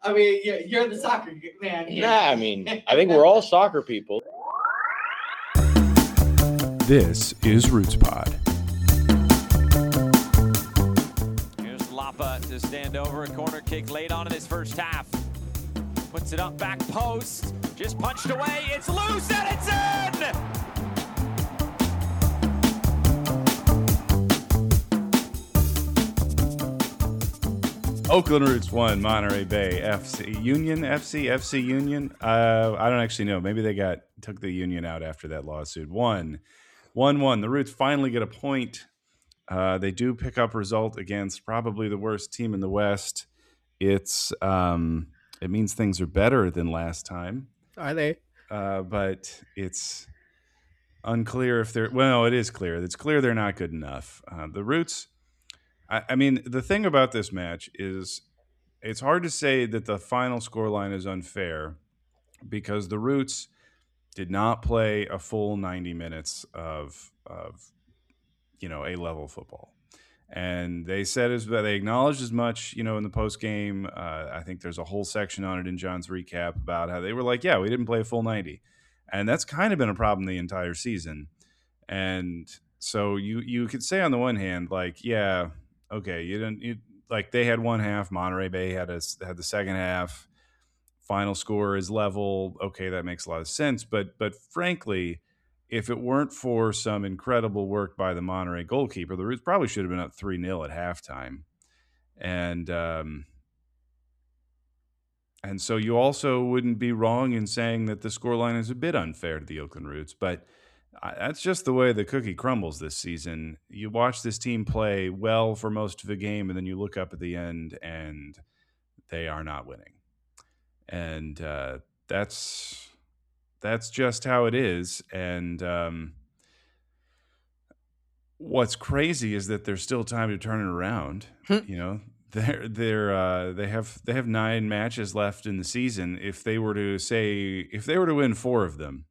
I mean, you're the soccer man here. Nah, I mean, I think we're all soccer people. This is Roots Pod. Here's Lapa to stand over. A corner kick late on in this first half. Puts it up, back post. Just punched away. It's loose and it's in! Oakland Roots 1, Monterey Bay FC Union. I don't actually know. Maybe they took the Union out after that lawsuit. 1-1. The Roots finally get a point. They do pick up result against probably the worst team in the West. It means things are better than last time. Are they? But it's unclear if they're. Well, it is clear. It's clear they're not good enough. The Roots. I mean, the thing about this match is it's hard to say that the final scoreline is unfair because the Roots did not play a full 90 minutes of A-level football. And they said they acknowledged as much, in the post game. I think there's a whole section on it in John's recap about how they were like, yeah, we didn't play a full 90. And that's kind of been a problem the entire season. And so you could say on the one hand, like, yeah, okay, they had one half, Monterey Bay had the second half, final score is level. Okay, that makes a lot of sense. But frankly, if it weren't for some incredible work by the Monterey goalkeeper, the Roots probably should have been up 3-0 at halftime. And so you also wouldn't be wrong in saying that the scoreline is a bit unfair to the Oakland Roots, but that's just the way the cookie crumbles this season. You watch this team play well for most of the game, and then you look up at the end, and they are not winning. And that's just how it is. And what's crazy is that there's still time to turn it around. They have 9 matches left in the season. If they were to win 4 of them,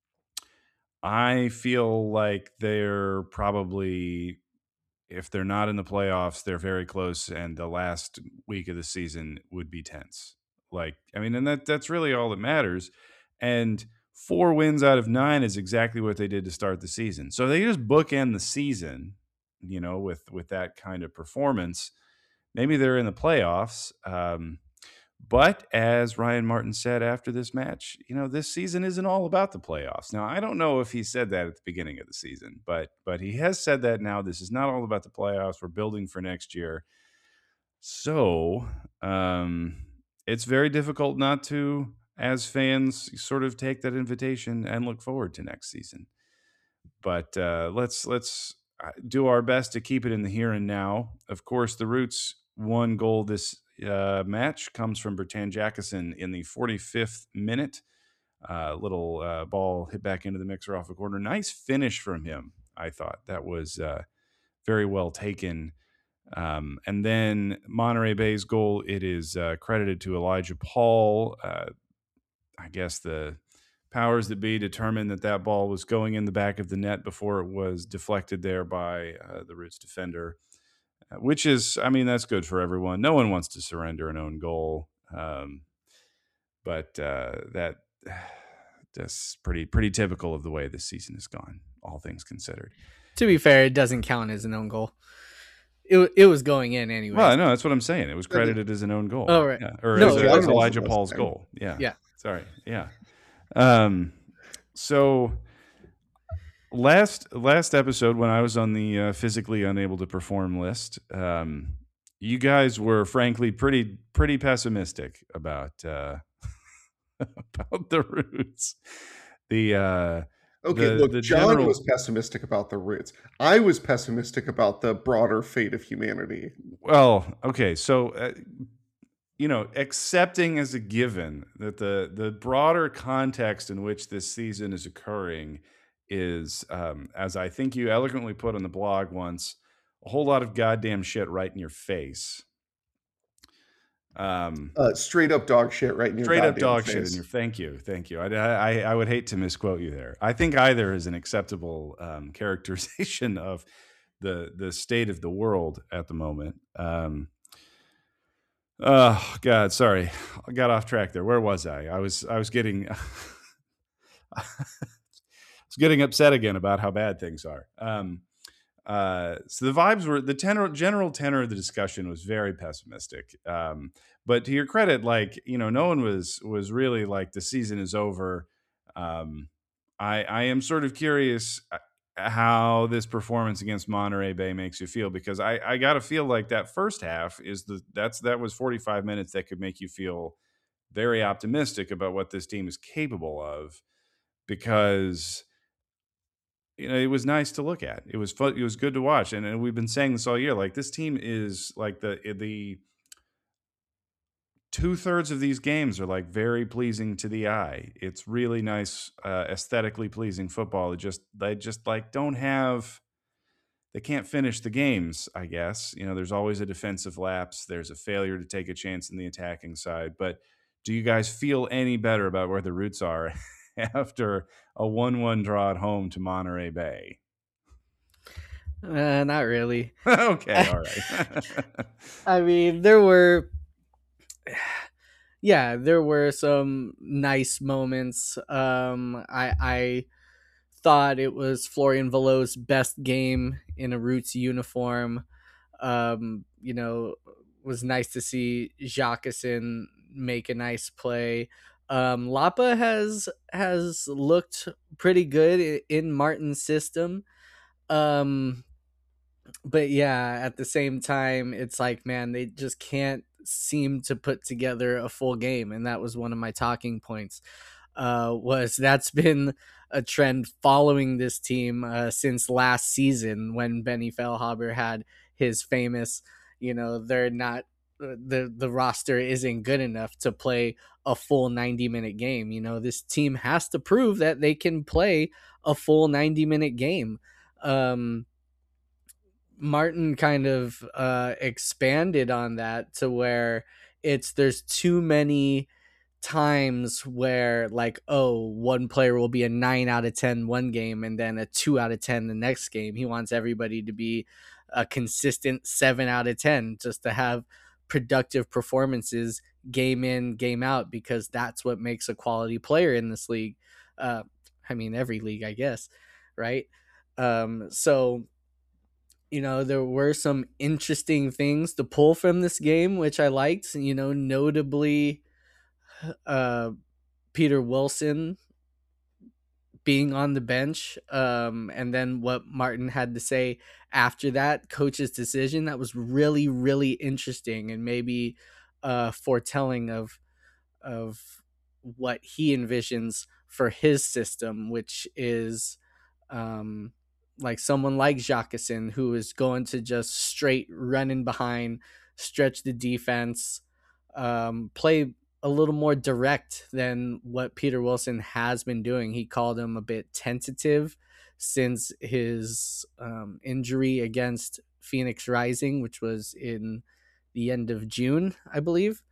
I feel like they're probably, if they're not in the playoffs, they're very close, and the last week of the season would be tense. And that's really all that matters. And 4 wins out of 9 is exactly what they did to start the season. So they just bookend the season, with that kind of performance. Maybe they're in the playoffs. But as Ryan Martin said after this match, this season isn't all about the playoffs. Now, I don't know if he said that at the beginning of the season, but he has said that now. This is not all about the playoffs. We're building for next year. So it's very difficult not to, as fans, sort of take that invitation and look forward to next season. But let's do our best to keep it in the here and now. Of course, the Roots' one goal this match comes from Bertan Jackson in the 45th minute. Little ball hit back into the mixer off a corner. Nice finish from him, I thought. That was very well taken. And then Monterey Bay's goal, it is credited to Elijah Paul. I guess the powers that be determined that ball was going in the back of the net before it was deflected there by the Roots defender. Which is, that's good for everyone. No one wants to surrender an own goal. But that's pretty typical of the way this season has gone, all things considered. To be fair, it doesn't count as an own goal. It was going in anyway. Well, no, that's what I'm saying. It was credited as an own goal. Oh, right. Yeah. Or as Elijah Paul's goal. Yeah. Yeah. Sorry. Yeah. So last episode, when I was on the physically unable to perform list, you guys were frankly pretty pessimistic about the Roots. John was pessimistic about the Roots. I was pessimistic about the broader fate of humanity. Well, okay, so accepting as a given that the broader context in which this season is occurring is, as I think you eloquently put on the blog once, a whole lot of goddamn shit right in your face. Straight up dog shit right in your straight up dog face. Shit in your. Thank you. I would hate to misquote you there. I think either is an acceptable characterization of the state of the world at the moment. Oh God, sorry, I got off track there. Where was I? I was getting I was getting upset again about how bad things are. So the vibes were general tenor of the discussion was very pessimistic. But to your credit, like, no one was really like the season is over. I am sort of curious how this performance against Monterey Bay makes you feel, because I got to feel like that first half that was 45 minutes that could make you feel very optimistic about what this team is capable of, because it was nice to look at. It was fun. It was good to watch, and we've been saying this all year. Like, this team is like the 2/3 of these games are like very pleasing to the eye. It's really nice, aesthetically pleasing football. They just like they can't finish the games, I guess. There's always a defensive lapse. There's a failure to take a chance in the attacking side. But do you guys feel any better about where the roots are after a 1-1 draw at home to Monterey Bay? Not really. Okay, all right. I mean, there were some nice moments. I thought it was Florian Valot's best game in a Roots uniform. Was nice to see Jacqueson make a nice play. Lapa has looked pretty good in Martin's system. But yeah, at the same time, it's like, man, they just can't seem to put together a full game. And that was one of my talking points. Was that's been a trend following this team since last season, when Benny Feilhaber had his famous, they're not the roster isn't good enough to play a full 90-minute game. This team has to prove that they can play a full 90-minute game. Martin kind of expanded on that to where there's too many times where, like, one player will be a 9 out of 10 one game and then a 2 out of 10 the next game. He wants everybody to be a consistent 7 out of 10, just to have productive performances game in, game out, because that's what makes a quality player in this league. Every league, I guess, right? So there were some interesting things to pull from this game, which I liked, notably Peter Wilson being on the bench, and then what Martin had to say after that coach's decision. That was really, really interesting, and maybe foretelling of what he envisions for his system, which is like someone like Jacqueson, who is going to just straight run in behind, stretch the defense, play a little more direct than what Peter Wilson has been doing. He called him a bit tentative since his injury against Phoenix Rising, which was in the end of June, I believe.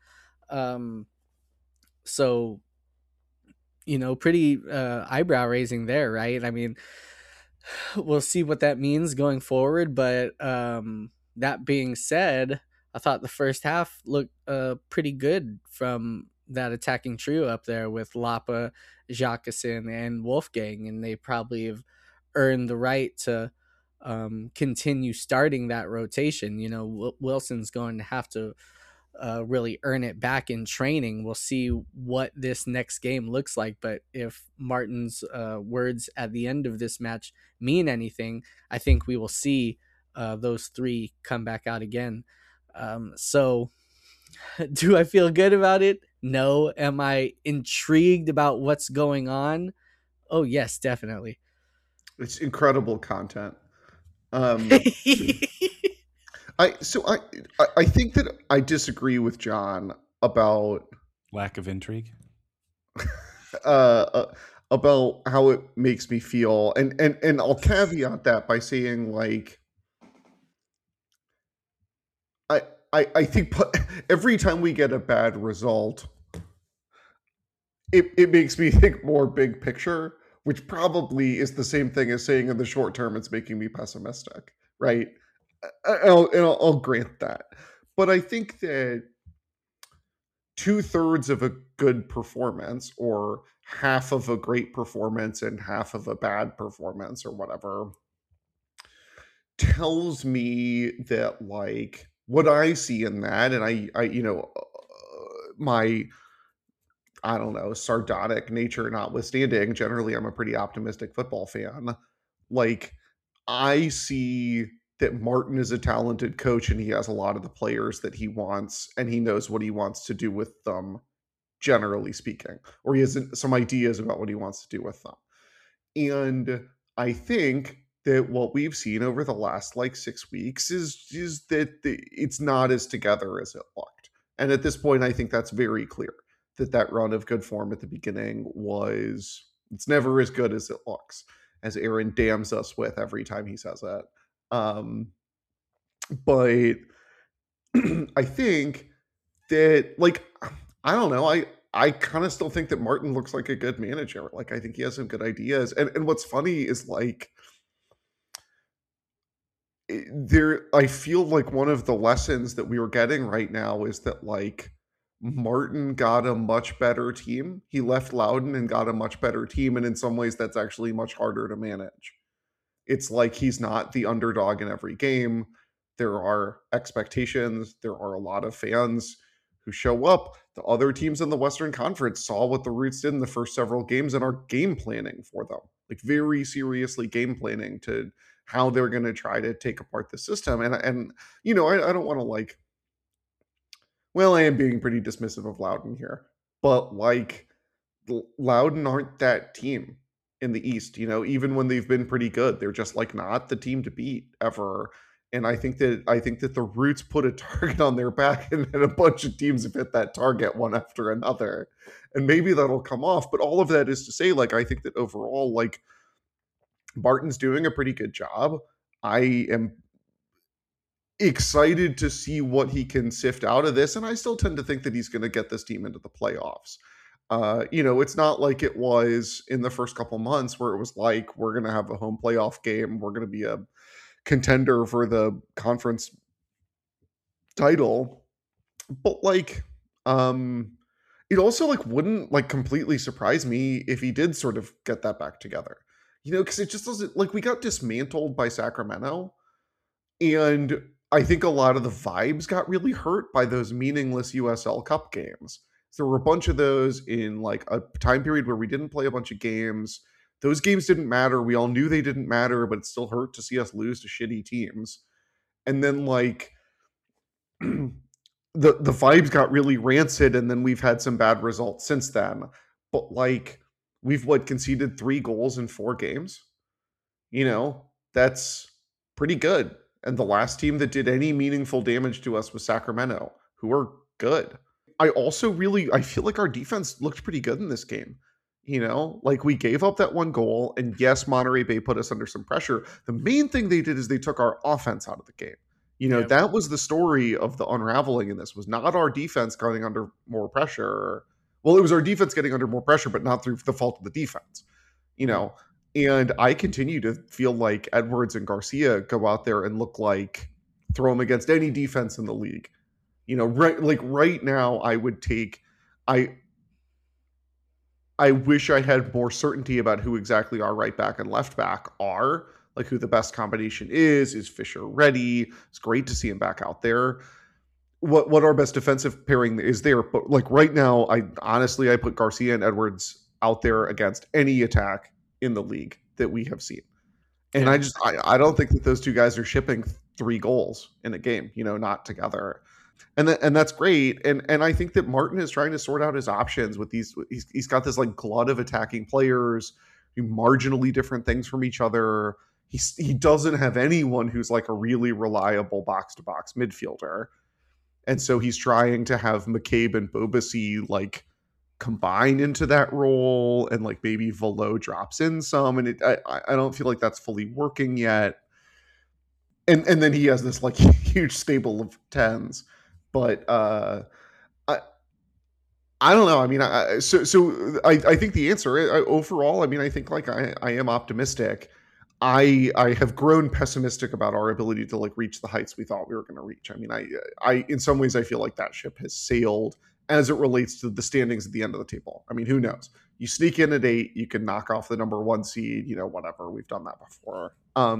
So, pretty eyebrow raising there, right? I mean, we'll see what that means going forward. But that being said, I thought the first half looked pretty good from that attacking trio up there with Lapa, Jacqueson, and Wolfgang, and they probably have earned the right to continue starting that rotation. Wilson's going to have to really earn it back in training. We'll see what this next game looks like, but if Martin's words at the end of this match mean anything, I think we will see those three come back out again. So do I feel good about it? No. Am I intrigued about what's going on? Oh yes, definitely. It's incredible content. I think that I disagree with John about lack of intrigue. About how it makes me feel, and I'll caveat that by saying, like, I think every time we get a bad result, it makes me think more big picture, which probably is the same thing as saying in the short term it's making me pessimistic, right? I'll grant that. But I think that 2/3 of a good performance, or half of a great performance and half of a bad performance, or whatever, tells me that, like, what I see in that, and I my, I don't know, sardonic nature notwithstanding, generally I'm a pretty optimistic football fan. Like, I see that Martin is a talented coach and he has a lot of the players that he wants and he knows what he wants to do with them, generally speaking, or he has some ideas about what he wants to do with them. And I think that what we've seen over the last like 6 weeks is that it's not as together as it looked. And at this point, I think that's very clear that run of good form at the beginning it's never as good as it looks, as Aaron damns us with every time he says it. But I think that, like, I don't know, I kind of still think that Martin looks like a good manager. Like, I think he has some good ideas. And what's funny is, like, I feel like one of the lessons that we were getting right now is that, like, Martin got a much better team. He left Loudon and got a much better team. And in some ways, that's actually much harder to manage. It's like he's not the underdog in every game. There are expectations. There are a lot of fans who show up. The other teams in the Western Conference saw what the Roots did in the first several games and are game planning for them. Like, very seriously game planning to how they're going to try to take apart the system. And you know, I don't want to, like, well, I am being pretty dismissive of Loudon here, but, like, Loudon aren't that team in the East, you know, even when they've been pretty good, they're just, like, not the team to beat ever. And I think that the Roots put a target on their back, and then a bunch of teams have hit that target one after another. And maybe that'll come off. But all of that is to say, like, I think that overall, like, Martin's doing a pretty good job. I am excited to see what he can sift out of this. And I still tend to think that he's going to get this team into the playoffs. You know, it's not like it was in the first couple months where it was like, we're going to have a home playoff game. We're going to be a contender for the conference title. But, like, it also, like, wouldn't, like, completely surprise me if he did sort of get that back together. You know, because it just doesn't, like, we got dismantled by Sacramento. And I think a lot of the vibes got really hurt by those meaningless USL Cup games. So there were a bunch of those in, like, a time period where we didn't play a bunch of games. Those games didn't matter. We all knew they didn't matter, but it still hurt to see us lose to shitty teams. And then, like, the vibes got really rancid, and then we've had some bad results since then. But, like, we've conceded 3 goals in 4 games. You know, that's pretty good. And the last team that did any meaningful damage to us was Sacramento, who are good. I feel like our defense looked pretty good in this game. You know, like, we gave up that 1 goal, and yes, Monterey Bay put us under some pressure. The main thing they did is they took our offense out of the game. You know, that was the story of the unraveling in this, was not our defense getting under more pressure. Well, it was our defense getting under more pressure, but not through the fault of the defense, you know. And I continue to feel like Edwards and Garcia go out there and look like throw them against any defense in the league. You know, right now, I wish I had more certainty about who exactly our right back and left back are, like, who the best combination is. Is Fisher ready? It's great to see him back out there. What our best defensive pairing is there. But, like, right now, I put Garcia and Edwards out there against any attack in the league that we have seen. And I don't think that those two guys are shipping 3 goals in a game, you know, not together. And that's great. And I think that Martin is trying to sort out his options with these. He's got this, like, glut of attacking players, do marginally different things from each other. He doesn't have anyone who's, like, a really reliable box-to-box midfielder. And so he's trying to have McCabe and Bobasi, like, combine into that role, and, like, maybe Velo drops in some, and I don't feel like that's fully working yet. And then he has this, like, huge stable of 10s, but I don't know. I mean, I think the answer overall, I mean, I think, like, I am optimistic. I have grown pessimistic about our ability to, like, reach the heights we thought we were going to reach. I mean, I in some ways I feel like that ship has sailed, as it relates to the standings at the end of the table. I mean, who knows? You sneak in at 8, you can knock off the number 1 seed, whatever. We've done that before.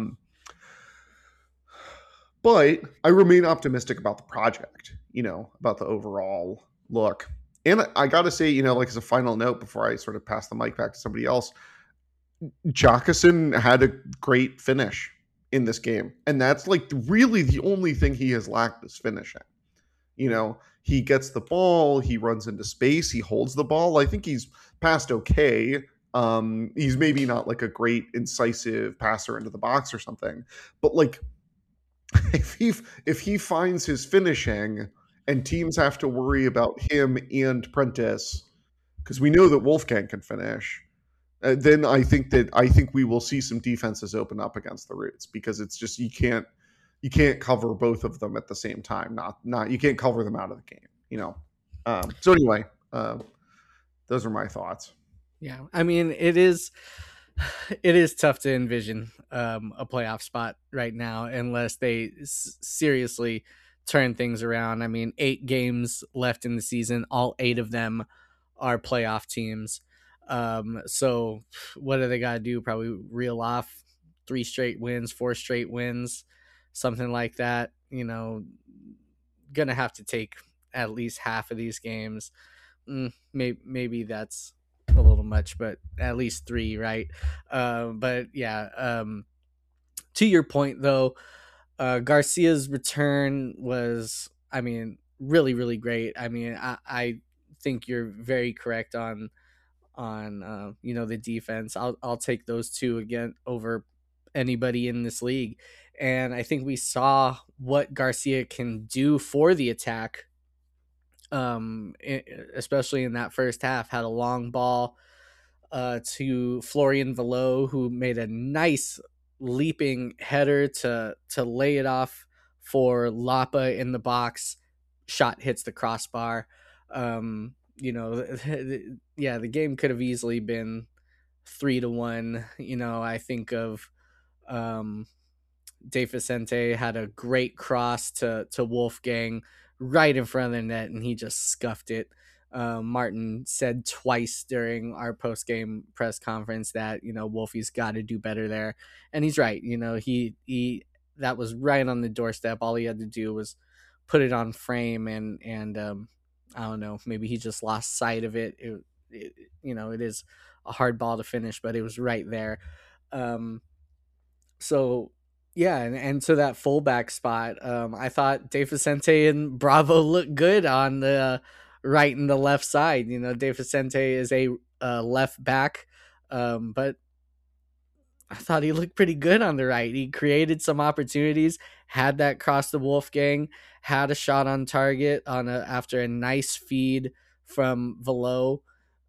But I remain optimistic about the project, about the overall look. And I got to say, as a final note before I sort of pass the mic back to somebody else, Jockeson had a great finish in this game. And that's really the only thing he has lacked is finishing. He gets the ball, he runs into space, he holds the ball. I think he's passed okay. He's maybe not a great incisive passer into the box or something, but if he finds his finishing and teams have to worry about him and Prentice, because we know that Wolfgang can finish, then I think we will see some defenses open up against the Roots, because it's just you can't cover both of them at the same time. Not you can't cover them out of the game. So anyway, those are my thoughts. Yeah, I mean, it is tough to envision a playoff spot right now unless they seriously turn things around. I mean, 8 games left in the season, all 8 of them are playoff teams. So what do they got to do? Probably reel off 3 straight wins, 4 straight wins, something like that. Gonna have to take at least half of these games. Maybe that's a little much, but at least 3, right? But yeah, to your point though, Garcia's return was, I mean, really, really great. I mean, I think you're very correct on the defense. I'll take those 2 again over anybody in this league. And I think we saw what Garcia can do for the attack, especially in that first half. Had a long ball to Florian Valot, who made a nice leaping header to lay it off for Lapa in the box. Shot hits the crossbar. The game could have easily been 3-1. I think of De Vicente had a great cross to Wolfgang right in front of the net, and he just scuffed it. Martin said twice during our post-game press conference that, Wolfie's got to do better there. And he's right. He that was right on the doorstep. All he had to do was put it on frame, and I don't know, maybe he just lost sight of it. It is a hard ball to finish, but it was right there. So yeah, and to that fullback spot, I thought De Vicente and Bravo looked good on the right and the left side. De Vicente is a left back, but I thought he looked pretty good on the right. He created some opportunities, had that cross to Wolfgang, had a shot on target after a nice feed from Valot.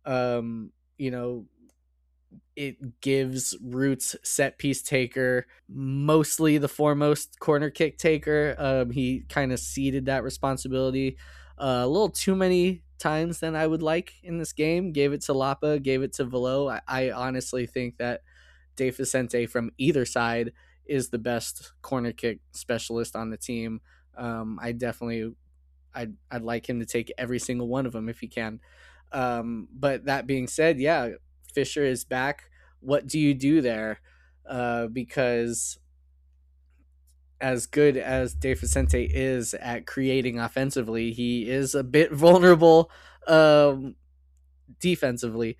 It gives Roots set piece taker mostly the foremost corner kick taker. He kind of ceded that responsibility a little too many times than I would like in this game. Gave it to Lapa, gave it to Valot. I honestly think that De Vicente from either side is the best corner kick specialist on the team. I'd like him to take every single one of them if he can. But that being said, yeah, Fisher is back. What do you do there? Because as good as De Vicente is at creating offensively, he is a bit vulnerable defensively.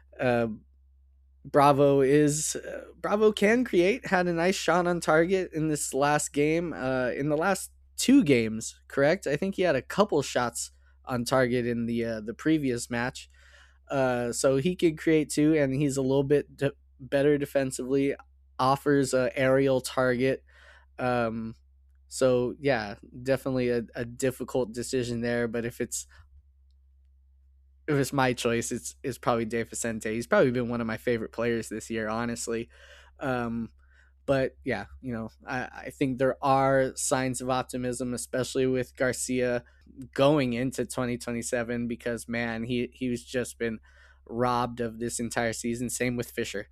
Bravo can create, had a nice shot on target in this last game. In the last 2 games, correct? I think he had a couple shots on target in the previous match. So he could create too, and he's a little bit better defensively, offers a aerial target. So yeah, definitely a difficult decision there, but if it's my choice, it's probably De Vicente. He's probably been one of my favorite players this year, honestly. But yeah, I think there are signs of optimism, especially with Garcia going into 2027, because man, he was just been robbed of this entire season. Same with Fisher.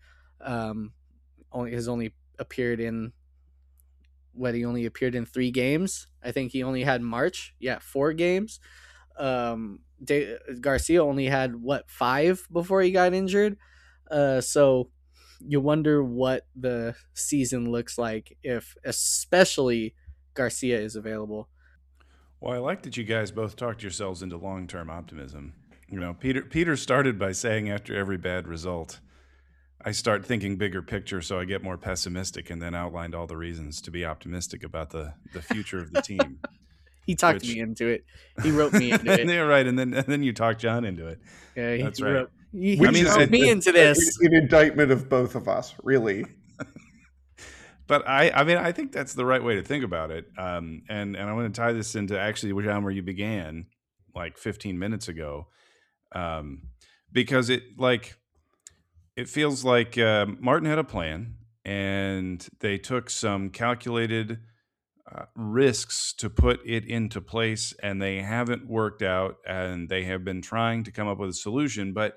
Only appeared in 3 games. I think he only had March. Yeah, 4 games. Garcia only had 5 before he got injured. So you wonder what the season looks like if especially Garcia is available. Well, I like that you guys both talked yourselves into long-term optimism. You know, Peter started by saying after every bad result, I start thinking bigger picture, so I get more pessimistic, and then outlined all the reasons to be optimistic about the future of the team. He talked me into it. He wrote me into it. Yeah, right. And then you talked John into it. Yeah, that's right. He wrote me into this. An indictment of both of us, really. But I think that's the right way to think about it. And I want to tie this into actually, John, where you began like 15 minutes ago, because it feels like Martin had a plan, and they took some calculated risks to put it into place, and they haven't worked out, and they have been trying to come up with a solution. But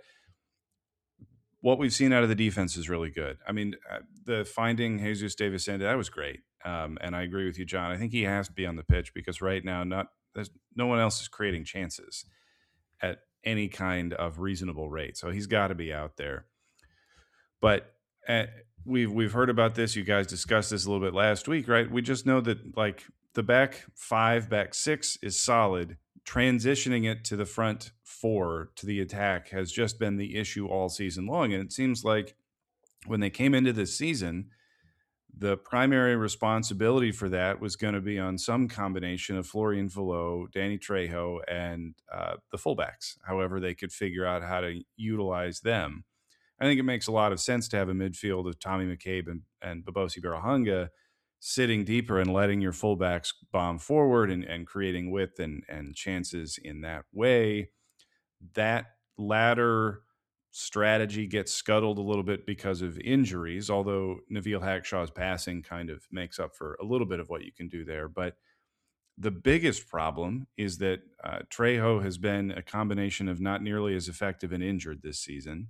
what we've seen out of the defense is really good. I mean, the finding Jesus Davis Sanda, that was great. And I agree with you, John. I think he has to be on the pitch because right now, no one else is creating chances at any kind of reasonable rate. So he's got to be out there. But we've heard about this. You guys discussed this a little bit last week, right? We just know that like the back 5, back 6 is solid. Transitioning it to the front 4 to the attack has just been the issue all season long. And it seems like when they came into this season, the primary responsibility for that was going to be on some combination of Florian Valot, Danny Trejo, and the fullbacks, however they could figure out how to utilize them. I think it makes a lot of sense to have a midfield of Tommy McCabe and Babosi Barahanga sitting deeper and letting your fullbacks bomb forward and creating width and chances in that way. That latter strategy gets scuttled a little bit because of injuries, although Nabil Hackshaw's passing kind of makes up for a little bit of what you can do there. But the biggest problem is that Trejo has been a combination of not nearly as effective and injured this season.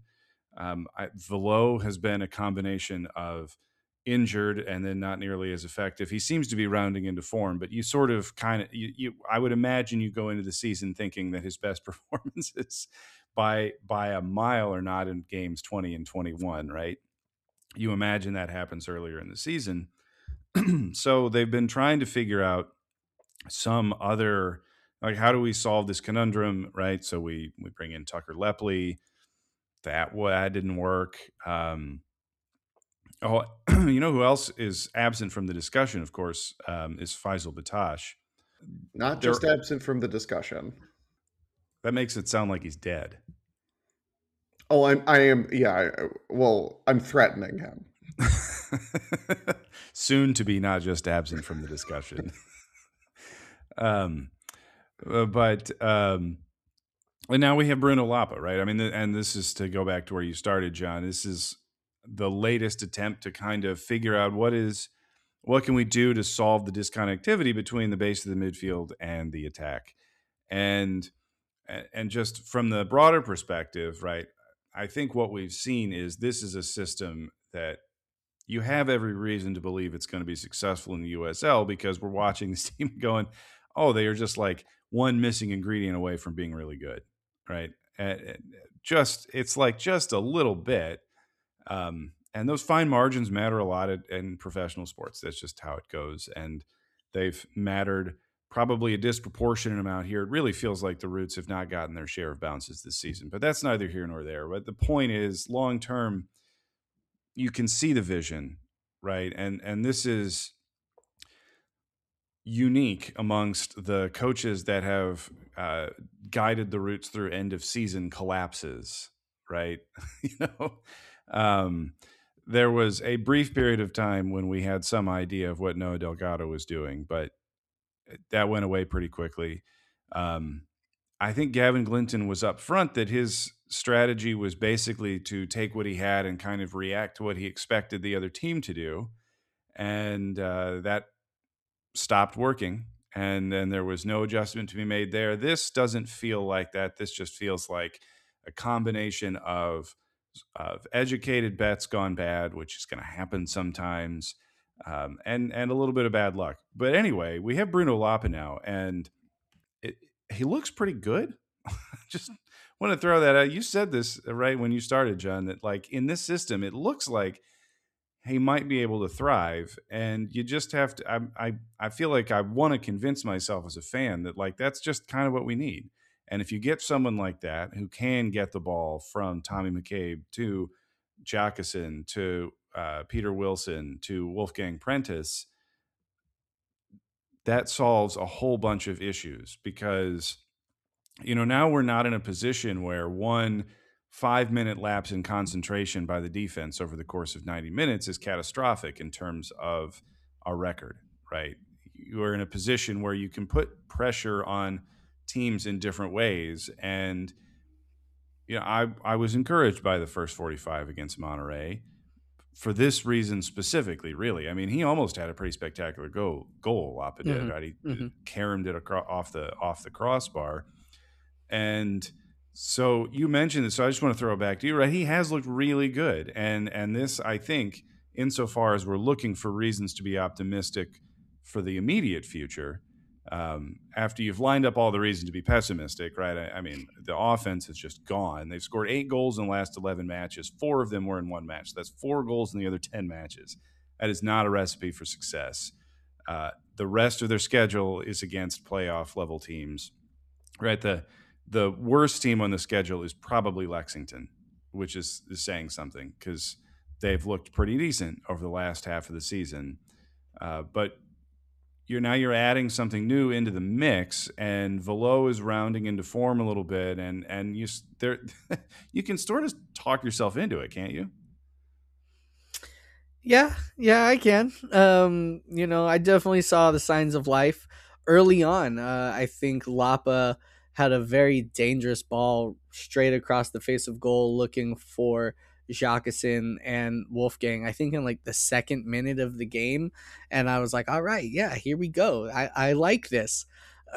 Valot has been a combination of injured and then not nearly as effective. He seems to be rounding into form, but you sort of I would imagine you go into the season thinking that his best performances by a mile are not in games 20 and 21, right? You imagine that happens earlier in the season. So they've been trying to figure out some other, like, how do we solve this conundrum, right? So we bring in Tucker Lepley. That didn't work. You know who else is absent from the discussion, of course, is Faisal Batash. Not just absent from the discussion. That makes it sound like he's dead. Oh, I am. Yeah. Well, I'm threatening him. Soon to be not just absent from the discussion. And now we have Bruno Lapa, right? I mean, and this is to go back to where you started, John. This is the latest attempt to kind of figure out what can we do to solve the disconnectivity between the base of the midfield and the attack. And just from the broader perspective, right, I think what we've seen is this is a system that you have every reason to believe it's going to be successful in the USL because we're watching this team going, oh, they are just like one missing ingredient away from being really good, right? It's like just a little bit. And those fine margins matter a lot in professional sports. That's just how it goes. And they've mattered probably a disproportionate amount here. It really feels like the Roots have not gotten their share of bounces this season, but that's neither here nor there. But the point is, long term, you can see the vision, right? And this is unique amongst the coaches that have guided the Roots through end of season collapses, right? There was a brief period of time when we had some idea of what Noah Delgado was doing, but that went away pretty quickly. I think Gavin Glinton was up front that his strategy was basically to take what he had and kind of react to what he expected the other team to do. And that stopped working. And then there was no adjustment to be made there. This doesn't feel like that. This just feels like a combination of educated bets gone bad, which is going to happen sometimes, and a little bit of bad luck. But anyway, we have Bruno Lapa now, and he looks pretty good. Just want to throw that out. You said this right when you started, John, that like in this system, it looks like he might be able to thrive, and you just have to. I feel like I want to convince myself as a fan that like that's just kind of what we need. And if you get someone like that who can get the ball from Tommy McCabe to Jockeson to Peter Wilson to Wolfgang Prentice, that solves a whole bunch of issues because, now we're not in a position where 1 5-minute lapse in concentration by the defense over the course of 90 minutes is catastrophic in terms of our record, right? You are in a position where you can put pressure on teams in different ways. And, I was encouraged by the first 45 against Monterey for this reason specifically, really. I mean, he almost had a pretty spectacular goal, Lapa did, right? He caromed it off the crossbar. And so you mentioned this, so I just want to throw it back to you, right? He has looked really good. And this, I think, insofar as we're looking for reasons to be optimistic for the immediate future, after you've lined up all the reasons to be pessimistic, right? I mean, the offense is just gone. They've scored 8 goals in the last 11 matches. 4 of them were in one match. That's 4 goals in the other 10 matches. That is not a recipe for success. The rest of their schedule is against playoff level teams, right? The worst team on the schedule is probably Lexington, which is saying something because they've looked pretty decent over the last half of the season. But you're adding something new into the mix, and Velo is rounding into form a little bit, and you can sort of talk yourself into it, can't you? Yeah, I can. I definitely saw the signs of life early on. I think Lapa had a very dangerous ball straight across the face of goal looking for Jockeson and Wolfgang, I think in like the 2nd minute of the game. And I was like, all right, yeah, here we go. I like this.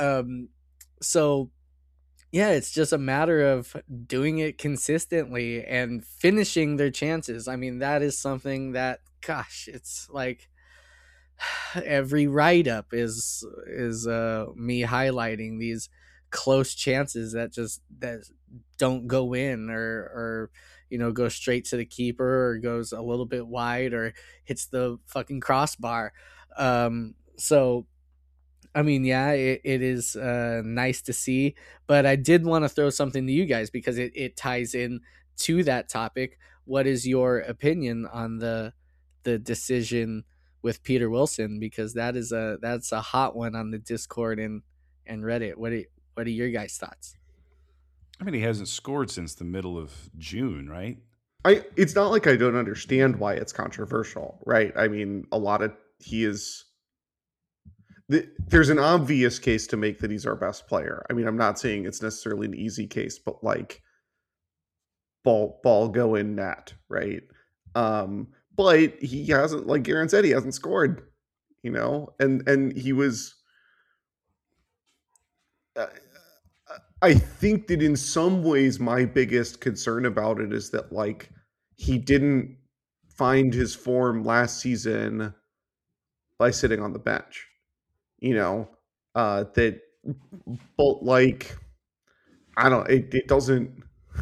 So yeah, it's just a matter of doing it consistently and finishing their chances. I mean, that is something that, gosh, it's like every write-up is me highlighting these close chances that don't go in or go straight to the keeper or goes a little bit wide or hits the fucking crossbar. So I mean, yeah, it is nice to see, but I did want to throw something to you guys because it ties in to that topic. What is your opinion on the decision with Peter Wilson? Because that's a hot one on the Discord and Reddit. What are your guys' thoughts? I mean, he hasn't scored since the middle of June, right? It's not like I don't understand why it's controversial, right? I mean, there's an obvious case to make that he's our best player. I mean, I'm not saying it's necessarily an easy case, but like ball go in net, right? But he hasn't, like Garen said, he hasn't scored, and he was. I think that in some ways, my biggest concern about it is that like he didn't find his form last season by sitting on the bench. That, but like, I don't, it doesn't,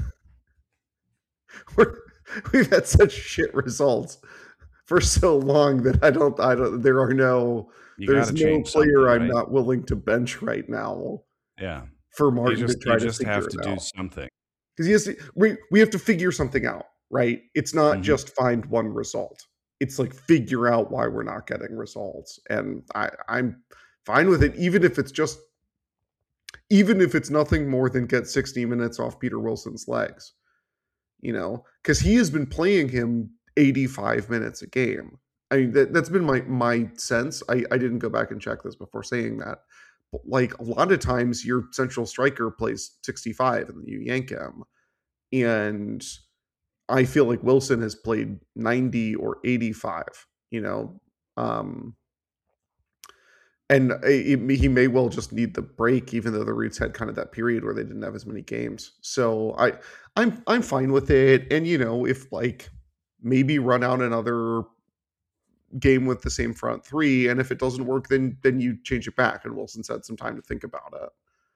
we've had such shit results for so long that there's no player I'm not willing to bench right now. Yeah. For Martin to try to have to do something. Because we have to figure something out, right? It's not just find one result. It's like figure out why we're not getting results. And I'm fine with it, even if it's nothing more than get 60 minutes off Peter Wilson's legs. Because he has been playing him 85 minutes a game. I mean, that's been my sense. I didn't go back and check this before saying that. But like a lot of times your central striker plays 65 and you yank him. And I feel like Wilson has played 90 or 85, and he may well just need the break, even though the Roots had kind of that period where they didn't have as many games. So I'm fine with it. And, if like maybe run out another game with the same front three, and if it doesn't work, then you change it back. And Wilson's had some time to think about it.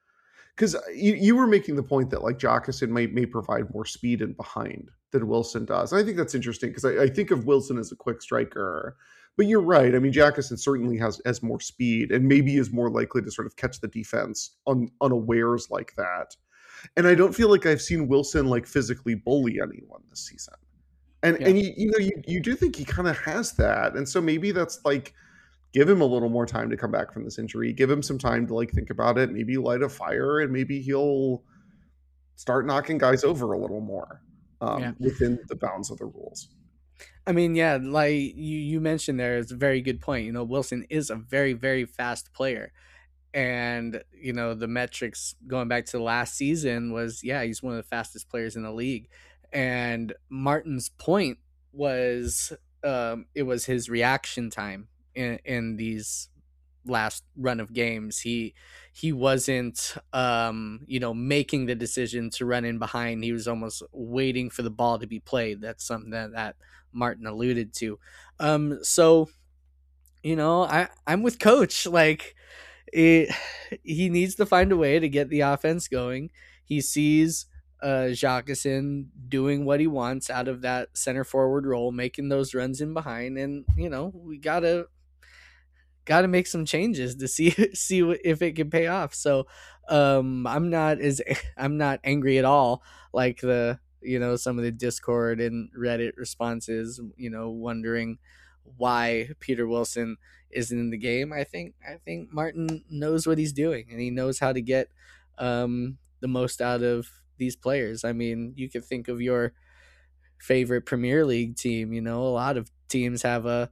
because you were making the point that like Jockeson may provide more speed in behind than Wilson does. And I think that's interesting because I think of Wilson as a quick striker, but you're right. I mean, Jockeson certainly has more speed and maybe is more likely to sort of catch the defense on unawares like that. And I don't feel like I've seen Wilson like physically bully anyone this season. And you do think he kind of has that. And so maybe that's like, give him a little more time to come back from this injury. Give him some time to like think about it. Maybe light a fire, and maybe he'll start knocking guys over a little more within the bounds of the rules. I mean, yeah, like you mentioned there is a very good point. You know, Wilson is a very, very fast player. And, you know, the metrics going back to the last season was, he's one of the fastest players in the league. And Martin's point was it was his reaction time in these last run of games. He wasn't making the decision to run in behind. He was almost waiting for the ball to be played. That's something that Martin alluded to. So you know, I'm with Coach. Like, he needs to find a way to get the offense going. He sees Jockeson doing what he wants out of that center forward role, making those runs in behind, and you know, we gotta make some changes to see if it can pay off. So I'm not angry at all, like some of the Discord and Reddit responses, wondering why Peter Wilson isn't in the game. I think Martin knows what he's doing, and he knows how to get the most out of these players. I mean, you could think of your favorite Premier League team. A lot of teams have an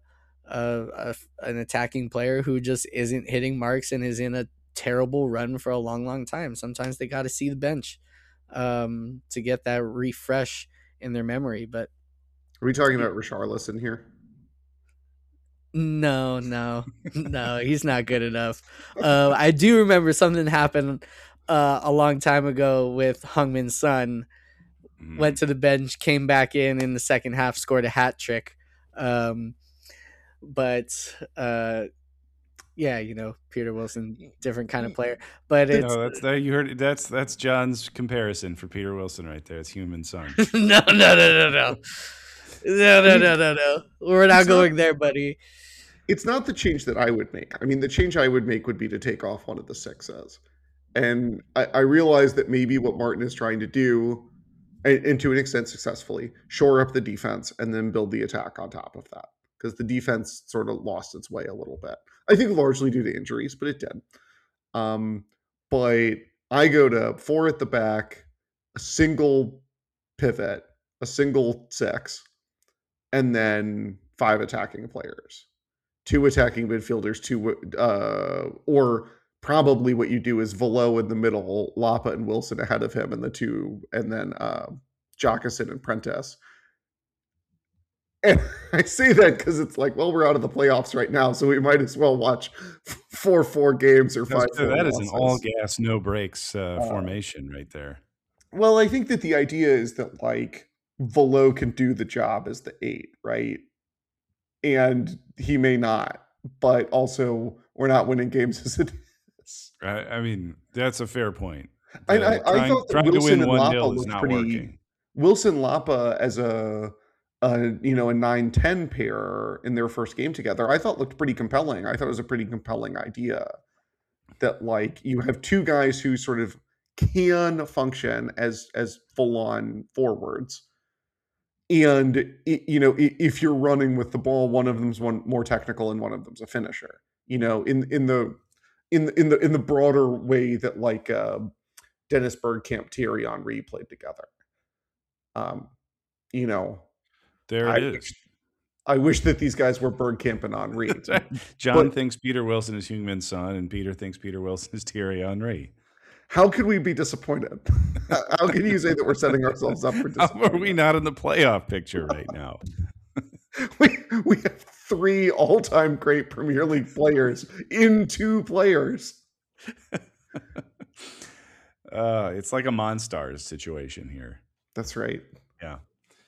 attacking player who just isn't hitting marks and is in a terrible run for a long time. Sometimes they got to see the bench to get that refresh in their memory. But are we talking about Richarlison here? No, he's not good enough. I do remember something happened a long time ago with Heung-min Son. Went to the bench, came back in the second half, scored a hat trick. But Peter Wilson, different kind of player. But it's that's John's comparison for Peter Wilson right there. It's Heung-min Son. No. No. We're not going there, buddy. It's not the change that I would make. I mean, the change I would make would be to take off one of the sixes. And I realize that maybe what Martin is trying to do, and to an extent successfully, shore up the defense and then build the attack on top of that. Because the defense sort of lost its way a little bit. I think largely due to injuries, but it did. But I go to 4 at the back, a single pivot, a single 6, and then 5 attacking players. 2 attacking midfielders, 2 or probably what you do is Velo in the middle, Lapa and Wilson ahead of him, and the 2, and then Jockeson and Prentice. And I say that because it's like, well, we're out of the playoffs right now, so we might as well watch 4-4 games or 5-4. That is an all gas, no brakes formation right there. Well, I think that the idea is that like Velo can do the job as the 8, right? And he may not, but also we're not winning games as it is. I mean, that's a fair point. I thought that Wilson and Lapa looked pretty working. Wilson Lapa as a 9-10 pair in their first game together, I thought looked pretty compelling. I thought it was a pretty compelling idea that like you have 2 guys who sort of can function as full-on forwards. And if you're running with the ball, one of them's more technical and one of them's a finisher. In the broader way that like Dennis Bergkamp, Thierry Henry played together. There it is. I wish that these guys were Bergkamp and Henry. John thinks Peter Wilson is Heung-min Son, and Peter thinks Peter Wilson is Thierry Henry. How could we be disappointed? How can you say that we're setting ourselves up for disappointment? How are we not in the playoff picture right now? we have 3 all-time great Premier League players in 2 players. It's like a Monstars situation here. That's right. Yeah.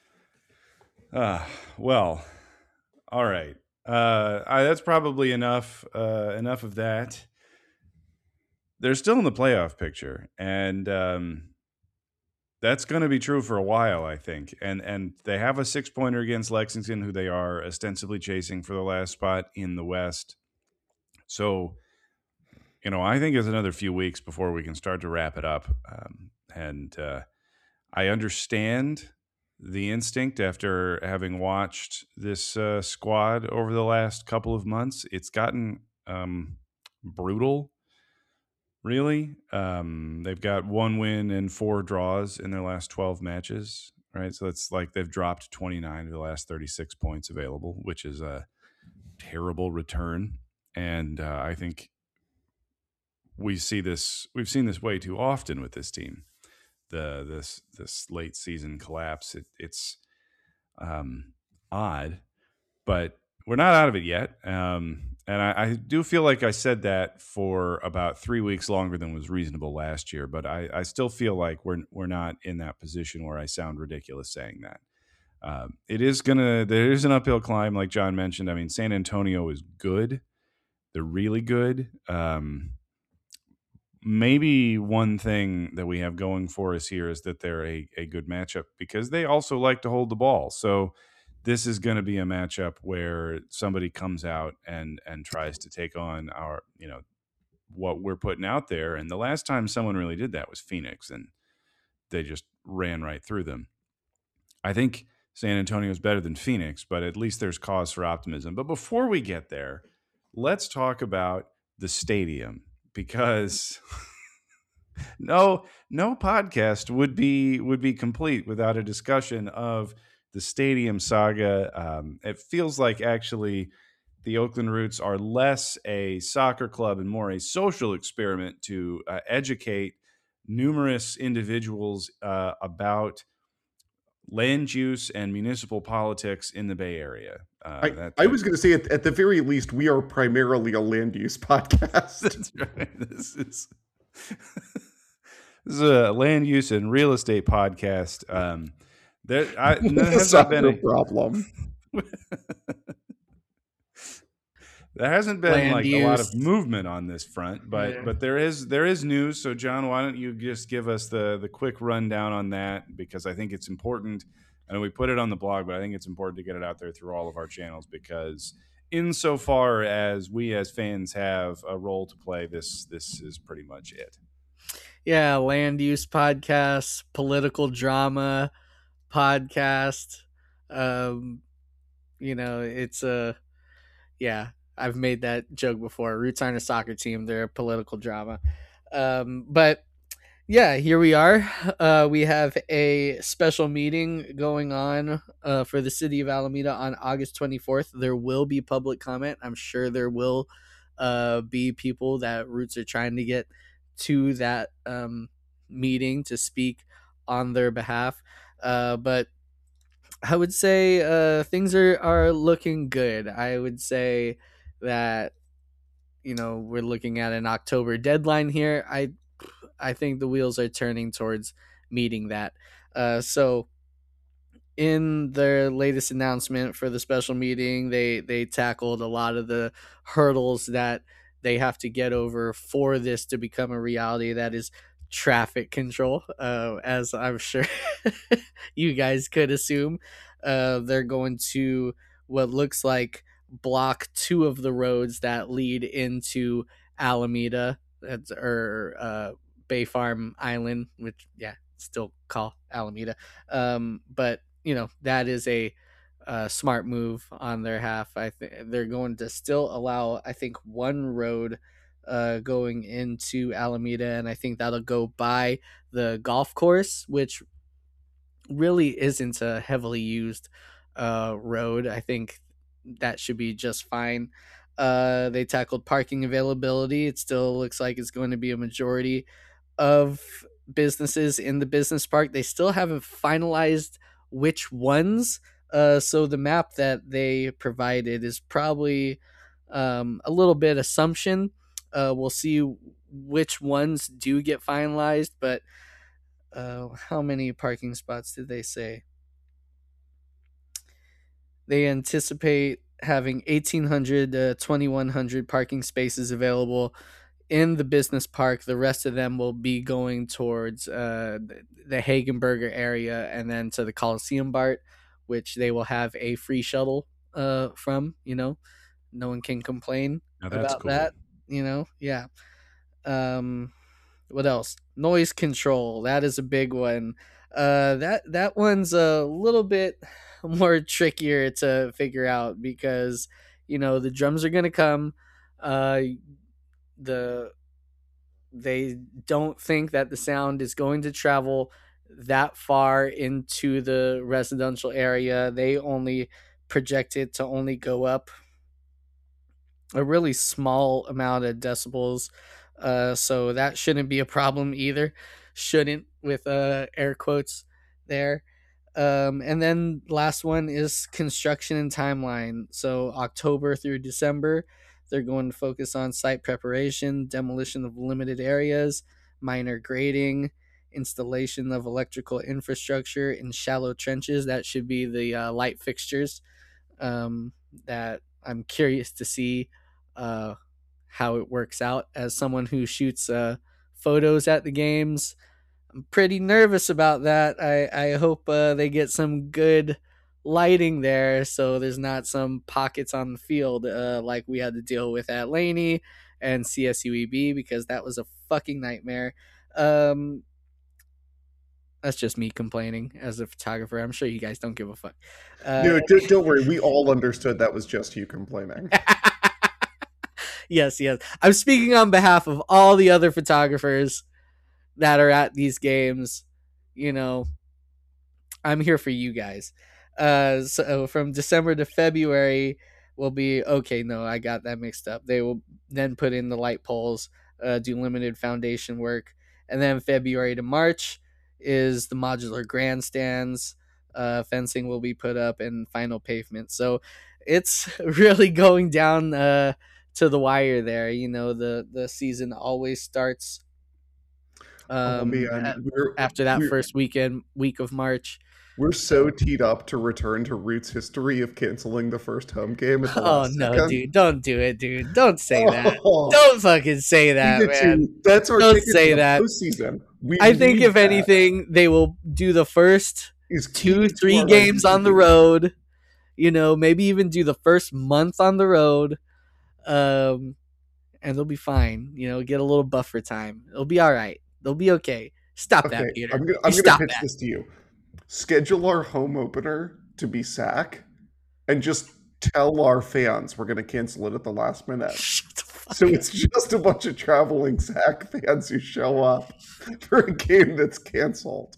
Well, all right. That's probably enough of that. they're still in the playoff picture, and that's going to be true for a while, I think. And they have a 6-pointer against Lexington, who they are ostensibly chasing for the last spot in the West. So, I think it's another few weeks before we can start to wrap it up. And I understand the instinct after having watched this squad over the last couple of months. It's gotten brutal, really. They've got 1 win and 4 draws in their last 12 matches, right? So it's like they've dropped 29 of the last 36 points available, which is a terrible return. And I think we've seen this way too often with this team. This late season collapse. It's odd, but we're not out of it yet. And I do feel like I said that for about 3 weeks longer than was reasonable last year. But I still feel like we're not in that position where I sound ridiculous saying that. There is an uphill climb, like John mentioned. I mean, San Antonio is good. They're really good. Maybe one thing that we have going for us here is that they're a good matchup because they also like to hold the ball. So this is going to be a matchup where somebody comes out and tries to take on our, what we're putting out there. And the last time someone really did that was Phoenix, and they just ran right through them. I think San Antonio is better than Phoenix, but at least there's cause for optimism. But before we get there, let's talk about the stadium, because no podcast would be complete without a discussion of the stadium saga. It feels like actually the Oakland Roots are less a soccer club and more a social experiment to educate numerous individuals about land use and municipal politics in the Bay Area. I was going to say, at the very least, we are primarily a land use podcast. That's right. This is a land use and real estate podcast. There hasn't been a problem. There hasn't been a lot of movement on this front, but there is news. So, John, why don't you just give us the quick rundown on that? Because I think it's important. I know we put it on the blog, but I think it's important to get it out there through all of our channels, because insofar as we as fans have a role to play, this is pretty much it. Yeah, land use podcast, political drama podcast. It's I've made that joke before. Roots aren't a soccer team; they're a political drama. But yeah, here we are. We have a special meeting going on for the city of Alameda on August 24th. There will be public comment. I'm sure there will be people that Roots are trying to get to that meeting to speak on their behalf. But I would say things are looking good. I would say that we're looking at an October deadline here. I think the wheels are turning towards meeting that. So in their latest announcement for the special meeting, they tackled a lot of the hurdles that they have to get over for this to become a reality. That is traffic control, as I'm sure you guys could assume. They're going to what looks like block 2 of the roads that lead into Alameda, or Bay Farm Island, which still call Alameda. But that is a smart move on their half. I think they're going to still allow, I think, 1 road going into Alameda, and I think that'll go by the golf course, which really isn't a heavily used road. I think that should be just fine. They tackled parking availability. It still looks like it's going to be a majority of businesses in the business park. They still haven't finalized which ones. So the map that they provided is probably a little bit assumption. We'll see which ones do get finalized, but how many parking spots did they say? They anticipate having 1,800 to 2,100 parking spaces available in the business park. The rest of them will be going towards the Hagenberger area and then to the Coliseum BART, which they will have a free shuttle from. No one can complain Now that's about cool. that. Yeah. What else? Noise control. That is a big one. That one's a little bit more trickier to figure out because the drums are gonna come. They don't think that the sound is going to travel that far into the residential area. They only project it to only go up a really small amount of decibels. So that shouldn't be a problem either. Shouldn't, with air quotes there. And then last one is construction and timeline. So October through December, they're going to focus on site preparation, demolition of limited areas, minor grading, installation of electrical infrastructure in shallow trenches. That should be the light fixtures that I'm curious to see how it works out. As someone who shoots photos at the games, I'm pretty nervous about that. I hope they get some good lighting there so there's not some pockets on the field like we had to deal with at Laney and CSUEB, because that was a fucking nightmare. That's just me complaining as a photographer. I'm sure you guys don't give a fuck. No, don't worry. We all understood that was just you complaining. Yes. I'm speaking on behalf of all the other photographers that are at these games. I'm here for you guys. So from December to February will be okay. No, I got that mixed up. They will then put in the light poles, do limited foundation work, and then February to March is the modular grandstands. Fencing will be put up and final pavement. So it's really going down to the wire there. The season always starts after that first week of March. We're so teed up to return to Roots history of canceling the first home game at the last second. Dude, don't do it, dude. Don't say that. Don't fucking say that, man. That's our don't say that. Postseason. I think if anything, they will do the first 2-3 games on the road. Maybe even do the first month on the road. And they'll be fine. Get a little buffer time. It'll be all right. They'll be okay. Stop that, Peter. I'm gonna pitch this to you. Schedule our home opener to be SAC and just tell our fans we're going to cancel it at the last minute. So it's just a bunch of traveling SAC fans who show up for a game that's canceled.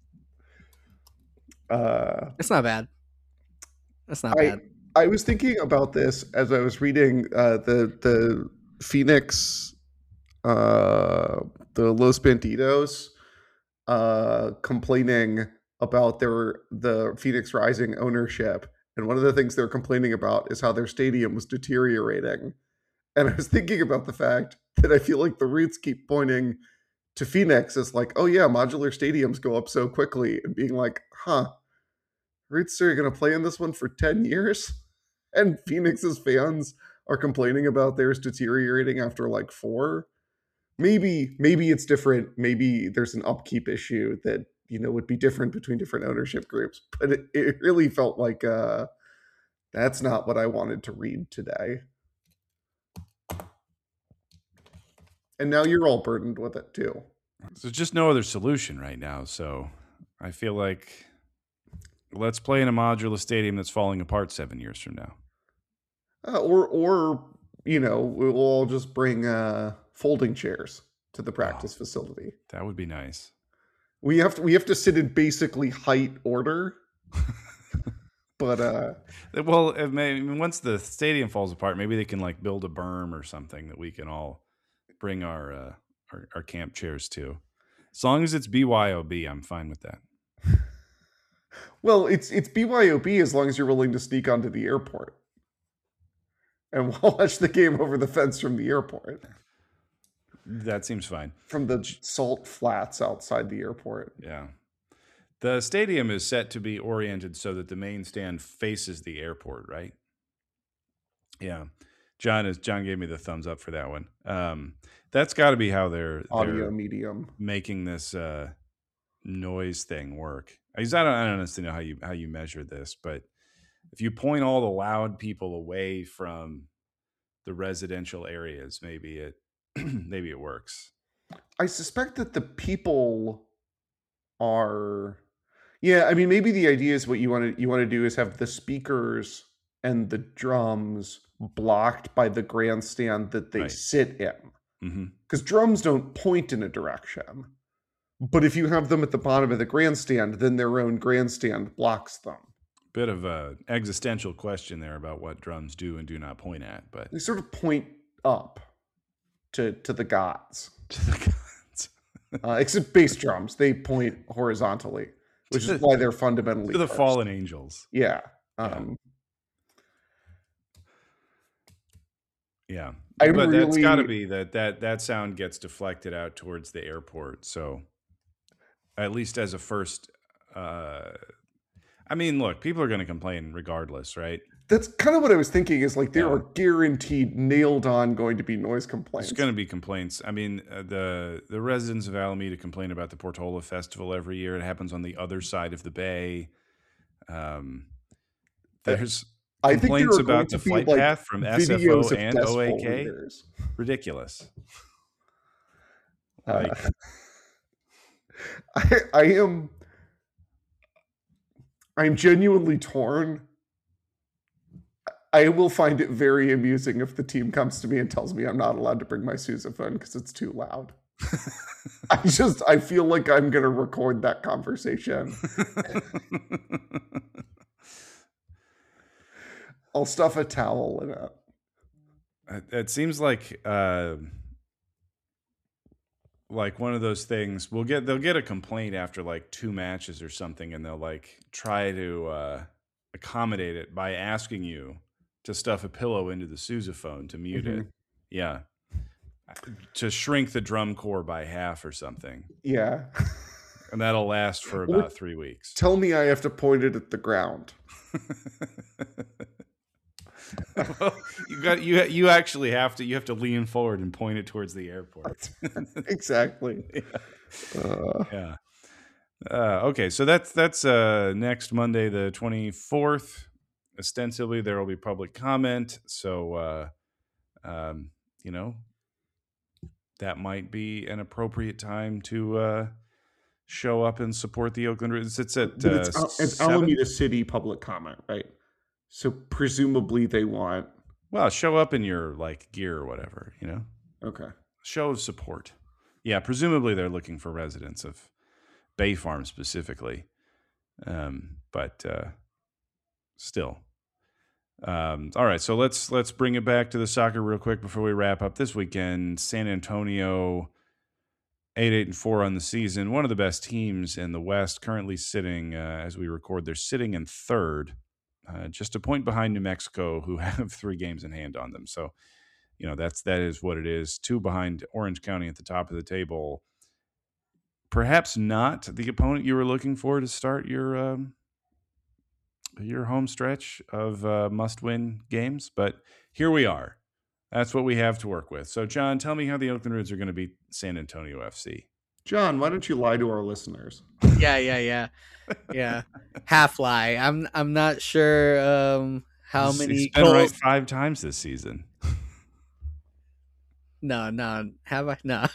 It's not bad. That's not bad. I was thinking about this as I was reading the Phoenix, the Los Bandidos complaining about the Phoenix Rising ownership, and one of the things they're complaining about is how their stadium was deteriorating. And I was thinking about the fact that I feel like the Roots keep pointing to Phoenix as like, oh yeah, modular stadiums go up so quickly, and being like, Roots are going to play in this one for 10 years? And Phoenix's fans are complaining about theirs deteriorating after like 4? Maybe it's different. Maybe there's an upkeep issue that would be different between different ownership groups, but it really felt like that's not what I wanted to read today. And now you're all burdened with it too. There's just no other solution right now. So I feel like let's play in a modular stadium that's falling apart 7 years from now. Or we'll all just bring folding chairs to the practice facility. That would be nice. We have to sit in basically height order. But well, once the stadium falls apart, maybe they can like build a berm or something that we can all bring our camp chairs to. As long as it's BYOB, I'm fine with that. Well, it's BYOB as long as you're willing to sneak onto the airport and watch the game over the fence from the airport. That seems fine. From the salt flats outside the airport. Yeah. The stadium is set to be oriented so that the main stand faces the airport, right? Yeah. John gave me the thumbs up for that one. That's got to be how they're Audio medium. making this noise thing work. I don't honestly know how you measure this, but if you point all the loud people away from the residential areas, maybe it works. I suspect that the people are, yeah. I mean, maybe the idea is what you want to do is have the speakers and the drums blocked by the grandstand that they sit in, because drums don't point in a direction. But if you have them at the bottom of the grandstand, then their own grandstand blocks them. Bit of a existential question there about what drums do and do not point at, but they sort of point up to the gods. To the gods. Except bass drums, they point horizontally, which is why they're fundamentally to the cursed. fallen angels. Yeah. Yeah. But that's got to be that sound gets deflected out towards the airport. So at least as a first, I mean, look, people are going to complain regardless, right? That's kind of what I was thinking is like there are guaranteed nailed on going to be noise complaints. There's going to be complaints. I mean, the residents of Alameda complain about the Portola Festival every year. It happens on the other side of the bay. There's complaints about the flight path from SFO and OAK. Leaders. Ridiculous. Like, I'm genuinely torn. I will find it very amusing if the team comes to me and tells me I'm not allowed to bring my sousaphone because it's too loud. I feel like I'm going to record that conversation. I'll stuff a towel in it. It seems like one of those things. They'll get a complaint after like 2 matches or something, and they'll like try to accommodate it by asking you to stuff a pillow into the sousaphone to mute it. Yeah. To shrink the drum corps by half or something. Yeah. And that'll last for about 3 weeks. Tell me I have to point it at the ground. Well, you actually have to lean forward and point it towards the airport. Exactly. Yeah. Okay, so that's next Monday, the 24th. Ostensibly, there will be public comment, so that might be an appropriate time to show up and support the Oakland Roots. It's Alameda City public comment, right? So presumably they want show up in your like gear or whatever, Okay. Show of support. Yeah, presumably they're looking for residents of Bay Farm specifically, but still. All right, so let's bring it back to the soccer real quick before we wrap up this weekend. San Antonio 8-4 on the season, one of the best teams in the West, currently sitting as we record. They're sitting in third, just a point behind New Mexico, who have 3 games in hand on them. So, that is what it is. 2 behind Orange County at the top of the table. Perhaps not the opponent you were looking for to start your home stretch of must-win games, but here we are. That's what we have to work with. So, John, tell me how the Oakland Roots are going to beat San Antonio FC. John, why don't you lie to our listeners? Yeah. Half lie. I'm not sure how many. He's been right 5 times this season. No. Have I? No.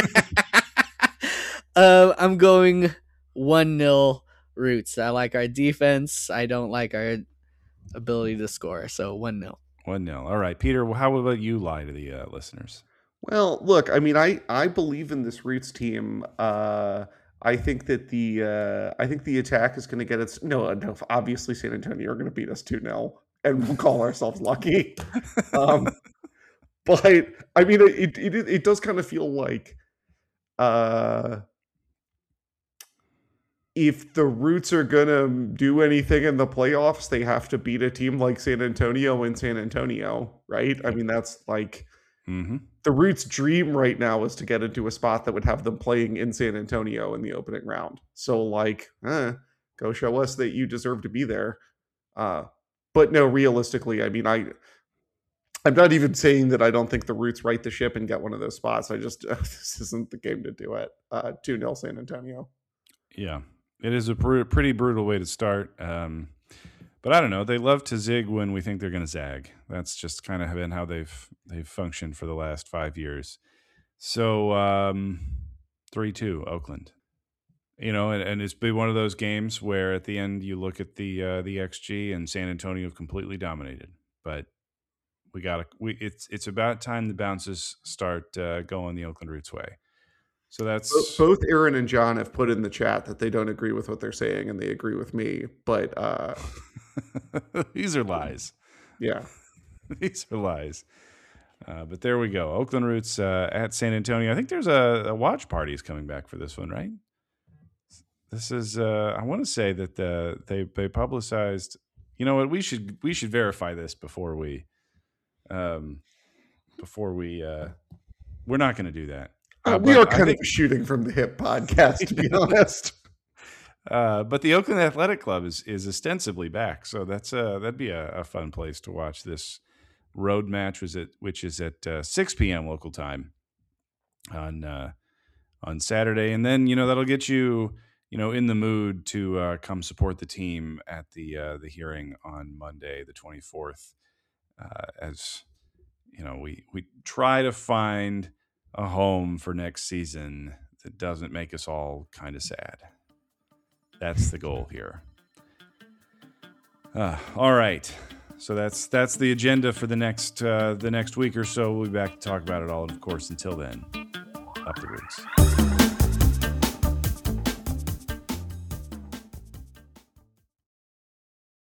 I'm going 1-0 Roots. I like our defense. I don't like our ability to score. So 1-0. 1-0. All right, Peter. Well, how about you lie to the listeners? Well, look. I mean, I believe in this Roots team. I think that the attack is going to get its. No. Obviously, San Antonio are going to beat us 2-0, and we'll call ourselves lucky. But I mean, it does kind of feel like. If the Roots are going to do anything in the playoffs, they have to beat a team like San Antonio in San Antonio, right? I mean, that's like the Roots' dream right now is to get into a spot that would have them playing in San Antonio in the opening round. So like, go show us that you deserve to be there. But no, realistically, I mean, I'm not even saying that I don't think the Roots right the ship and get one of those spots. I just this isn't the game to do it. 2-0 San Antonio. Yeah, it is a pretty brutal way to start. But I don't know. They love to zig when we think they're going to zag. That's just kind of been how they've functioned for the last 5 years. So 3-2 Oakland. And it's been one of those games where at the end you look at the XG and San Antonio have completely dominated. But it's about time the bounces start going the Oakland Roots way. So that's both Aaron and John have put in the chat that they don't agree with what they're saying and they agree with me. But these are lies. Yeah, these are lies. But there we go. Oakland Roots at San Antonio. I think there's a watch party is coming back for this one, right? This is I want to say that they publicized. You know what? We should verify this before we we're not going to do that. We are kind of shooting from the hip podcast, to be honest. But the Oakland Athletic Club is ostensibly back, so that'd be a fun place to watch this road match, which is at 6 p.m. local time on Saturday, and then that'll get you in the mood to come support the team at the hearing on Monday the 24th. As we try to find a home for next season that doesn't make us all kind of sad. That's the goal here. All right. So that's the agenda for the next week or so. We'll be back to talk about it all. And of course, until then, up the Roots.